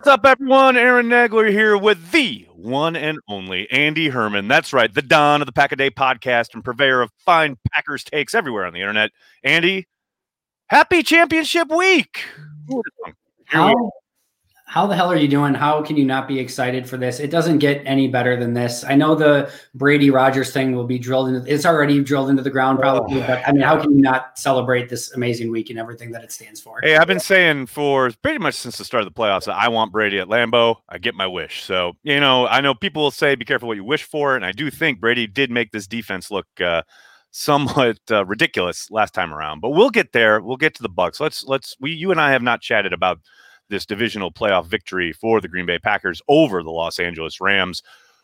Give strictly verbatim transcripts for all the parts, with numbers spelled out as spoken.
up, everyone? Aaron Nagler here with the one and only Andy Herman. That's right, the Don of the Pack a Day podcast and purveyor of fine Packers takes everywhere on the internet. Andy, happy championship week! Here How, we are. how the hell are you doing? How can you not be excited for this? It doesn't get any better than this. I know the Brady Rodgers thing will be drilled into, it's already drilled into the ground probably, Oh. but I mean, how can you not celebrate this amazing week and everything that it stands for? Hey, I've been saying for pretty much since the start of the playoffs that I want Brady at Lambeau. I get my wish. So, you know, I know people will say be careful what you wish for, and I do think Brady did make this defense look uh, somewhat uh, ridiculous last time around. But we'll get there. We'll get to the Bucs. Let's let's we you and I have not chatted about this divisional playoff victory for the Green Bay Packers over the Los Angeles Rams.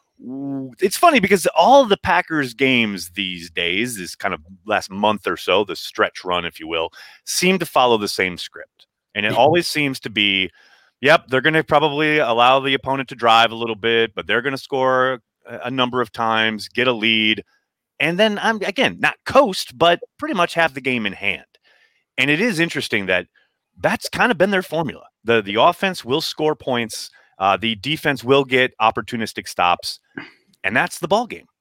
It's funny because all the Packers games these days, this kind of last month or so, the stretch run, if you will, seem to follow the same script. And it always seems to be, yep, they're going to probably allow the opponent to drive a little bit, but they're going to score a number of times, get a lead, and then, I'm again, not coast, but pretty much have the game in hand. And it is interesting that that's kind of been their formula. The the offense will score points. Uh, the defense will get opportunistic stops, and that's the ball game.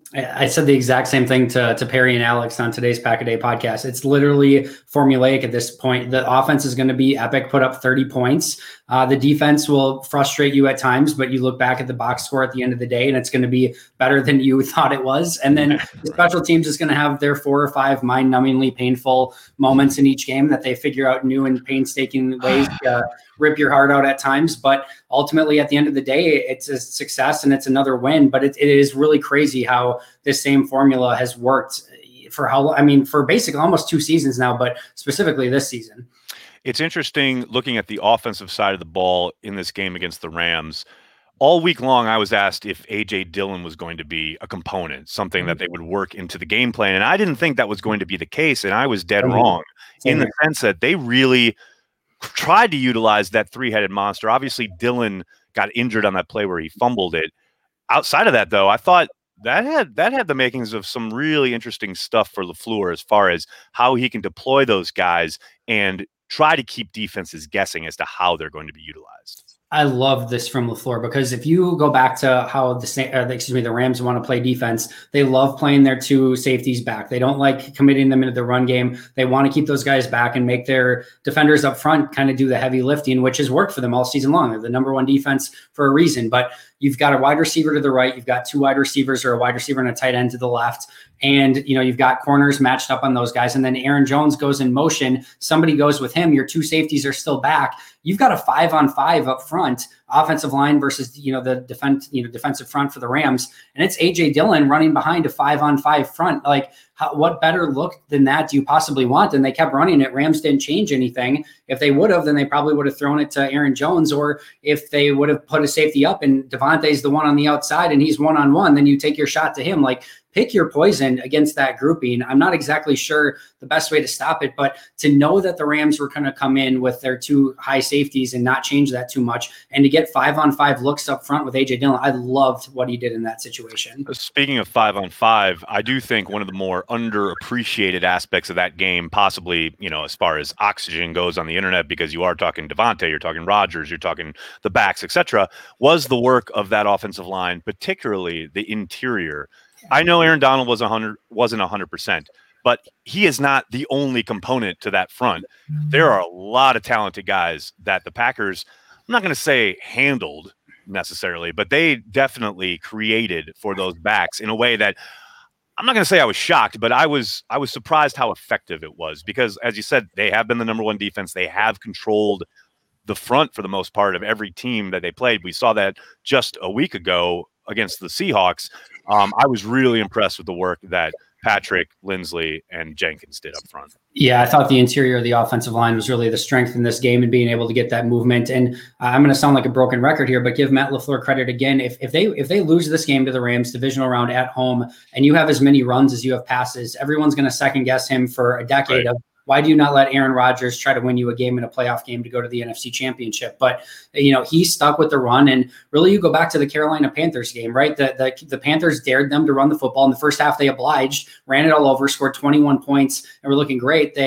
I said the exact same thing to, to Perry and Alex on today's Pack a Day podcast. It's literally formulaic at this point. The offense is going to be epic, put up thirty points. Uh, the defense will frustrate you at times, but you look back at the box score at the end of the day, and it's going to be better than you thought it was. And then the special teams is going to have their four or five mind-numbingly painful moments in each game that they figure out new and painstaking ways to rip your heart out at times. But ultimately, at the end of the day, it's a success and it's another win. But it, it is really crazy how this same formula has worked for how, I mean, for basically almost two seasons now, but specifically this season. It's interesting looking at the offensive side of the ball in this game against the Rams. All week long, I was asked if A J Dillon was going to be a component, something that they would work into the game plan. And I didn't think that was going to be the case. And I was dead wrong in the sense that they really tried to utilize that three-headed monster. Obviously, Dillon got injured on that play where he fumbled it. Outside of that, though, I thought that had that had the makings of some really interesting stuff for LaFleur as far as how he can deploy those guys and try to keep defenses guessing as to how they're going to be utilized. I love this from LaFleur because if you go back to how the uh, excuse me the Rams want to play defense, they love playing their two safeties back. They don't like committing them into the run game. They want to keep those guys back and make their defenders up front kind of do the heavy lifting, which has worked for them all season long. They're the number one defense for a reason. But you've got a wide receiver to the right, you've got two wide receivers or a wide receiver and a tight end to the left. And, you know, you've got corners matched up on those guys. And then Aaron Jones goes in motion. Somebody goes with him. Your two safeties are still back. You've got a five on five up front, offensive line versus, you know, the defense, you know, defensive front for the Rams. And it's A J Dillon running behind a five on five front. Like, how, what better look than that do you possibly want? And they kept running it. Rams didn't change anything. If they would have, then they probably would have thrown it to Aaron Jones, or if they would have put a safety up and Devontae's the one on the outside and he's one-on-one, then you take your shot to him. Like, pick your poison against that grouping. I'm not exactly sure the best way to stop it, but to know that the Rams were going to come in with their two high safeties and not change that too much, and to get five on five looks up front with A J Dillon, I loved what he did in that situation. Speaking of five on five, I do think one of the more underappreciated aspects of that game, possibly, you know, as far as oxygen goes on the internet, because you are talking Devontae, you're talking Rodgers, you're talking the backs, et cetera, was the work of that offensive line, particularly the interior. I know Aaron Donald was one hundred, wasn't one hundred percent, but he is not the only component to that front. There are a lot of talented guys that the Packers, I'm not going to say handled necessarily, but they definitely created for those backs in a way that I'm not going to say I was shocked, but I was I was surprised how effective it was because, as you said, they have been the number one defense. They have controlled the front for the most part of every team that they played. We saw that just a week ago against the Seahawks. Um, I was really impressed with the work that Patrick, Lindsley, and Jenkins did up front. Yeah, I thought the interior of the offensive line was really the strength in this game and being able to get that movement. And uh, I'm going to sound like a broken record here, but give Matt LaFleur credit again. If if they if they lose this game to the Rams, divisional round at home, and you have as many runs as you have passes, everyone's going to second guess him for a decade right. of why do you not let Aaron Rodgers try to win you a game in a playoff game to go to the N F C Championship? But, you know, he stuck with the run. And really, you go back to the Carolina Panthers game, right? The, the, the Panthers dared them to run the football. In the first half, they obliged, ran it all over, scored twenty-one points, and were looking great. They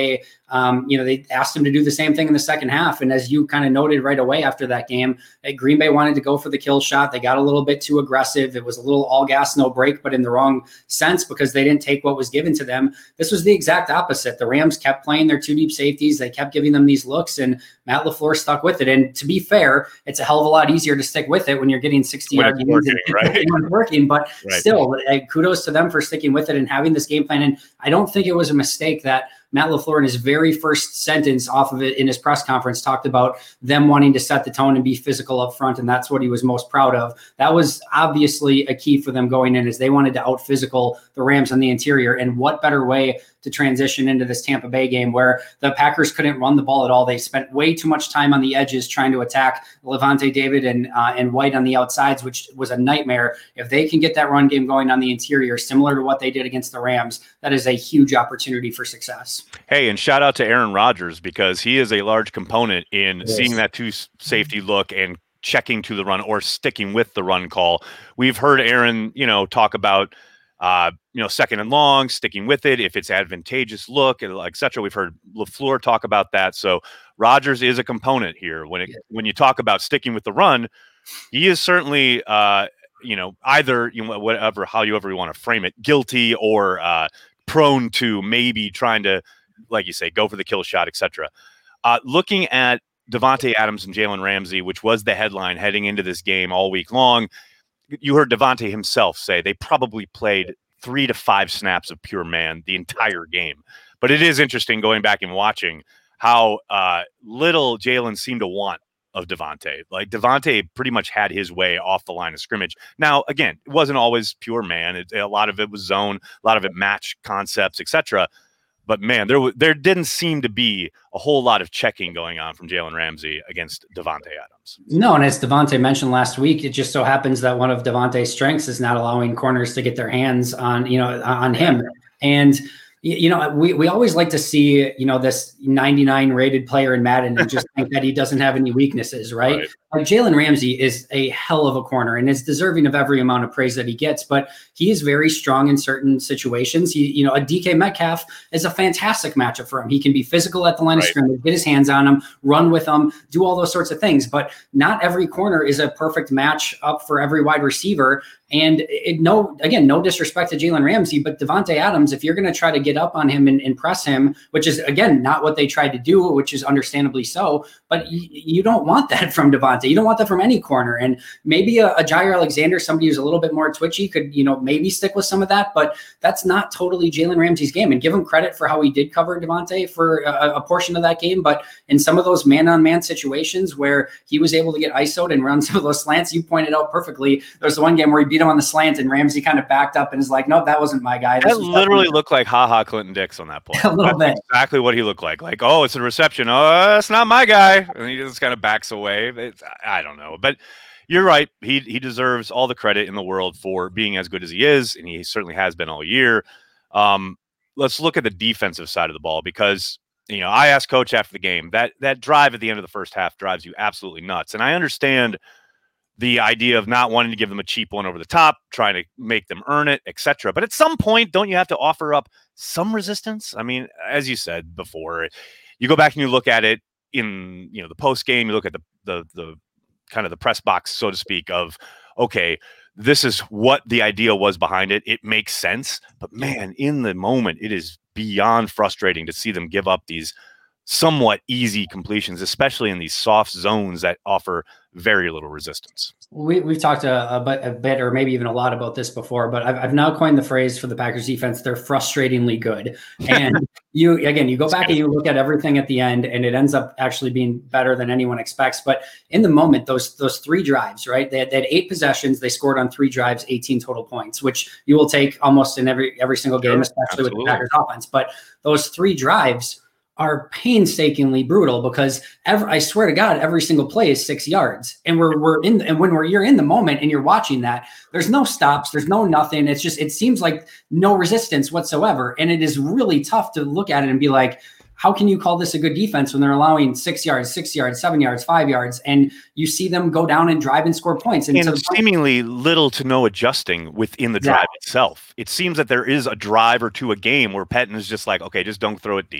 Um, you know, they asked him to do the same thing in the second half. And as you kind of noted right away after that game, Green Bay wanted to go for the kill shot. They got a little bit too aggressive. It was a little all gas, no break, but in the wrong sense because they didn't take what was given to them. This was the exact opposite. The Rams kept playing their two deep safeties. They kept giving them these looks, and Matt LaFleur stuck with it. And to be fair, it's a hell of a lot easier to stick with it when you're getting sixty yard gains working, and right? working. But right. still, uh, kudos to them for sticking with it and having this game plan. And I don't think it was a mistake that Matt LaFleur, in his very first sentence off of it in his press conference, talked about them wanting to set the tone and be physical up front, and that's what he was most proud of. That was obviously a key for them going in, is they wanted to out physical the Rams on the interior. And what better way to transition into this Tampa Bay game where the Packers couldn't run the ball at all. They spent way too much time on the edges trying to attack Levante David and uh, and White on the outsides, which was a nightmare. If they can get that run game going on the interior, similar to what they did against the Rams, that is a huge opportunity for success. Hey, and shout out to Aaron Rodgers, because he is a large component in yes. seeing that two safety look and checking to the run or sticking with the run call. We've heard Aaron, you know, talk about Uh, you know, second and long, sticking with it if it's advantageous look, et cetera. We've heard LaFleur talk about that. So Rodgers is a component here. When it yeah. when you talk about sticking with the run, he is certainly, uh, you know, either, you know, whatever, however you want to frame it, guilty or uh, prone to maybe trying to, like you say, go for the kill shot, et cetera. Uh, looking at Davante Adams and Jalen Ramsey, which was the headline heading into this game all week long, you heard Davante himself say they probably played three to five snaps of pure man the entire game. But it is interesting going back and watching how uh, little Jalen seemed to want of Davante. Like Davante pretty much had his way off the line of scrimmage. Now, again, it wasn't always pure man. It, a lot of it was zone, a lot of it match concepts, et cetera. But man, there there didn't seem to be a whole lot of checking going on from Jalen Ramsey against Davante Adams. No, and as Davante mentioned last week, it just so happens that one of Davante's strengths is not allowing corners to get their hands on, you know, on him. And you know, we, we always like to see, you know, this ninety-nine rated player in Madden and just think that he doesn't have any weaknesses, right? right. Like Jalen Ramsey is a hell of a corner and is deserving of every amount of praise that he gets, but he is very strong in certain situations. He, you know, a D K Metcalf is a fantastic matchup for him. He can be physical at the line right. of scrimmage, get his hands on him, run with him, do all those sorts of things. But not every corner is a perfect match up for every wide receiver. And it, no, again, no disrespect to Jalen Ramsey, but Davante Adams, if you're going to try to get up on him and, and press him, which is, again, not what they tried to do, which is understandably so, but you, you don't want that from Davante. You don't want that from any corner. And maybe a, a Jair Alexander, somebody who's a little bit more twitchy, could, you know, maybe stick with some of that, but that's not totally Jalen Ramsey's game. And give him credit for how he did cover Davante for a, a portion of that game. But in some of those man-on-man situations where he was able to get I S O'd and run some of those slants, you pointed out perfectly. There's the one game where he beat him on the slant and Ramsey kind of backed up and is like, nope, that wasn't my guy. This that literally looked like haha Clinton Dix on that play. A little That's bit. Exactly what he looked like. Like, oh, it's a reception. Oh, it's not my guy. And he just kind of backs away. It's, I don't know. But you're right. He he deserves all the credit in the world for being as good as he is, and he certainly has been all year. Um, let's look at the defensive side of the ball, because, you know, I asked Coach after the game, that that drive at the end of the first half drives you absolutely nuts. And I understand the idea of not wanting to give them a cheap one over the top, trying to make them earn it, et cetera. But at some point, don't you have to offer up some resistance? I mean, as you said before, you go back and you look at it in, you know, the post game, you look at the the the kind of the press box, so to speak, of, okay, this is what the idea was behind it. It makes sense. But man, in the moment, it is beyond frustrating to see them give up these somewhat easy completions, especially in these soft zones that offer very little resistance. We, we've talked a, a, bit, a bit, or maybe even a lot about this before, but I've, I've now coined the phrase for the Packers defense, they're frustratingly good. And you, again, you go back and you look at everything at the end, and it ends up actually being better than anyone expects. But in the moment, those those three drives, right? They had, they had eight possessions. They scored on three drives, eighteen total points, which you will take almost in every every single game, sure, especially absolutely. With the Packers offense. But those three drives are painstakingly brutal, because every, I swear to God, every single play is six yards. And we're we're in, and when we're you're in the moment and you're watching that, there's no stops, there's no nothing. It's just, it seems like no resistance whatsoever. And it is really tough to look at it and be like, how can you call this a good defense when they're allowing six yards, six yards, seven yards, five yards, and you see them go down and drive and score points? And, and so seemingly little to no adjusting within the drive yeah. itself. It seems that there is a drive or two a game where Pettine is just like, okay, just don't throw it deep.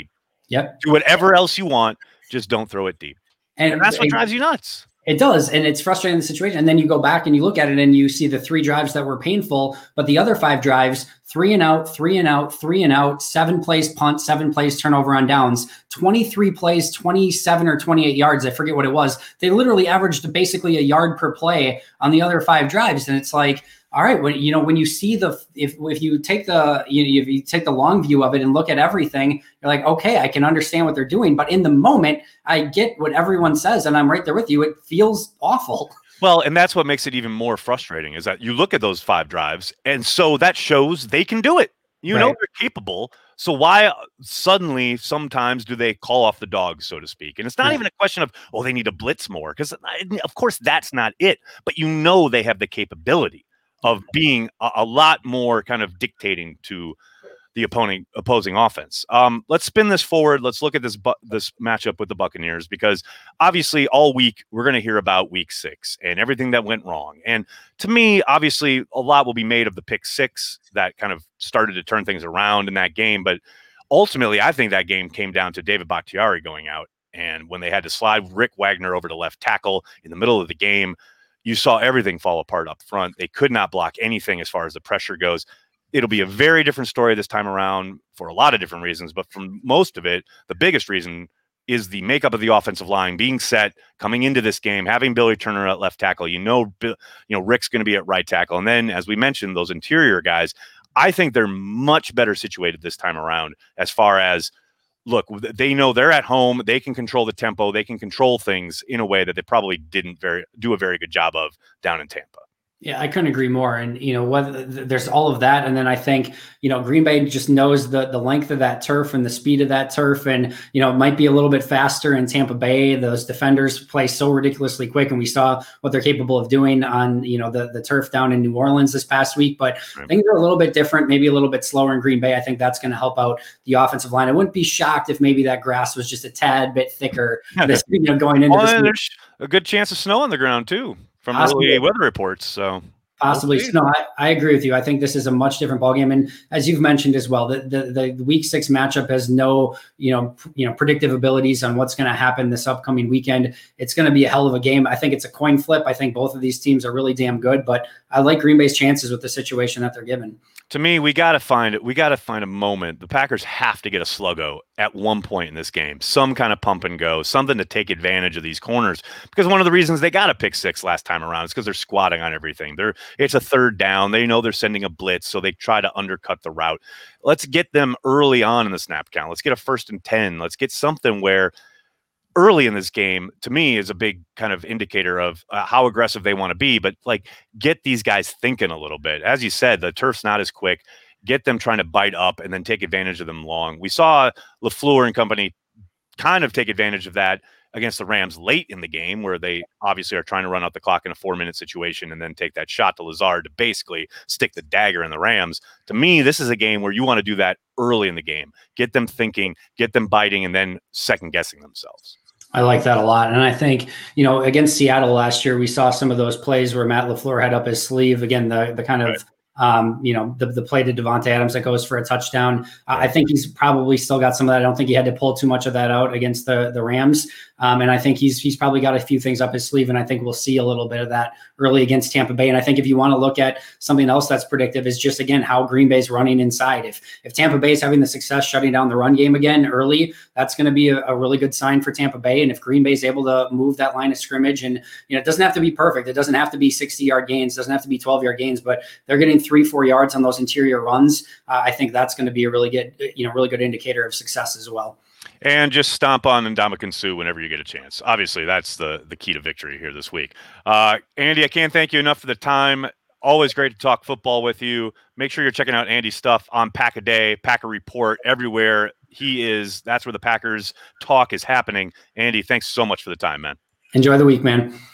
Yep. Do whatever else you want, just don't throw it deep. And, and that's what it, drives you nuts. It does. And it's frustrating, the situation. And then you go back and you look at it and you see the three drives that were painful, but the other five drives, three and out, three and out, three and out, seven plays punt, seven plays turnover on downs, twenty-three plays, twenty-seven or twenty-eight yards. I forget what it was. They literally averaged basically a yard per play on the other five drives. And it's like, all right, when you know when you see the if if you take the you know, if you take the long view of it and look at everything, you're like, okay, I can understand what they're doing. But in the moment, I get what everyone says, and I'm right there with you. It feels awful. Well, and that's what makes it even more frustrating is that you look at those five drives, and so that shows they can do it. You right. know they're capable. So why suddenly sometimes do they call off the dogs, so to speak? And it's not right. even a question of, oh, they need to blitz more, because of course that's not it. But you know they have the capability of being a, a lot more kind of dictating to the opposing opposing offense. Um, let's spin this forward. Let's look at this bu- this matchup with the Buccaneers, because obviously all week we're going to hear about week six and everything that went wrong. And to me, obviously a lot will be made of the pick six that kind of started to turn things around in that game. But ultimately, I think that game came down to David Bakhtiari going out. And when they had to slide Rick Wagner over to left tackle in the middle of the game, you saw everything fall apart up front. They could not block anything as far as the pressure goes. It'll be a very different story this time around for a lot of different reasons, but for most of it, the biggest reason is the makeup of the offensive line being set coming into this game, having Billy Turner at left tackle. You know, you know Rick's going to be at right tackle, and then as we mentioned, those interior guys. I think they're much better situated this time around as far as, look, they know they're at home. They can control the tempo. They can control things in a way that they probably didn't very do a very good job of down in Tampa. Yeah, I couldn't agree more. And, you know, whether there's all of that. And then I think, you know, Green Bay just knows the the length of that turf and the speed of that turf. And, you know, it might be a little bit faster in Tampa Bay. Those defenders play so ridiculously quick. And we saw what they're capable of doing on, you know, the, the turf down in New Orleans this past week. But right. things are a little bit different, maybe a little bit slower in Green Bay. I think that's going to help out the offensive line. I wouldn't be shocked if maybe that grass was just a tad bit thicker this, you know, going into well, this. There's a good chance of snow on the ground, too, from early weather reports. So. Possibly. Okay. No, I, I agree with you. I think this is a much different ballgame. And as you've mentioned as well, the, the, the week six matchup has no, you know, you know, predictive abilities on what's going to happen this upcoming weekend. It's going to be a hell of a game. I think it's a coin flip. I think both of these teams are really damn good, but I like Green Bay's chances with the situation that they're given. To me, we got to find it. We got to find a moment. The Packers have to get a sluggo at one point in this game, some kind of pump and go, something to take advantage of these corners. Because one of the reasons they got a pick six last time around is because they're squatting on everything. They're it's a third down. They know they're sending a blitz, so they try to undercut the route. Let's get them early on in the snap count. Let's get a first and ten. Let's get something where early in this game, to me, is a big kind of indicator of uh, how aggressive they want to be. But like, get these guys thinking a little bit. As you said, the turf's not as quick. Get them trying to bite up and then take advantage of them long. We saw LaFleur and company kind of take advantage of that against the Rams late in the game, where they obviously are trying to run out the clock in a four-minute situation and then take that shot to Lazard to basically stick the dagger in the Rams. To me, this is a game where you want to do that early in the game. Get them thinking, get them biting, and then second-guessing themselves. I like that a lot. And I think, you know, against Seattle last year, we saw some of those plays where Matt LaFleur had up his sleeve. Again, the the kind of, right. um, you know, the, the play to Devontae Adams that goes for a touchdown. Uh, I think he's probably still got some of that. I don't think he had to pull too much of that out against the, the Rams. Um, and I think he's he's probably got a few things up his sleeve. And I think we'll see a little bit of that early against Tampa Bay. And I think if you want to look at something else that's predictive, is just, again, how Green Bay's running inside. If if Tampa Bay is having the success shutting down the run game again early, that's going to be a, a really good sign for Tampa Bay. And if Green Bay is able to move that line of scrimmage, and, you know, it doesn't have to be perfect. It doesn't have to be sixty-yard gains. It doesn't have to be twelve-yard gains, but they're getting three, four yards on those interior runs. Uh, I think that's going to be a really good, you know, really good indicator of success as well. And just stomp on Ndamukong Suh whenever you get a chance. Obviously, that's the the key to victory here this week. Uh, Andy, I can't thank you enough for the time. Always great to talk football with you. Make sure you're checking out Andy's stuff on Pack a Day, Packer Report, everywhere he is. That's where the Packers talk is happening. Andy, thanks so much for the time, man. Enjoy the week, man.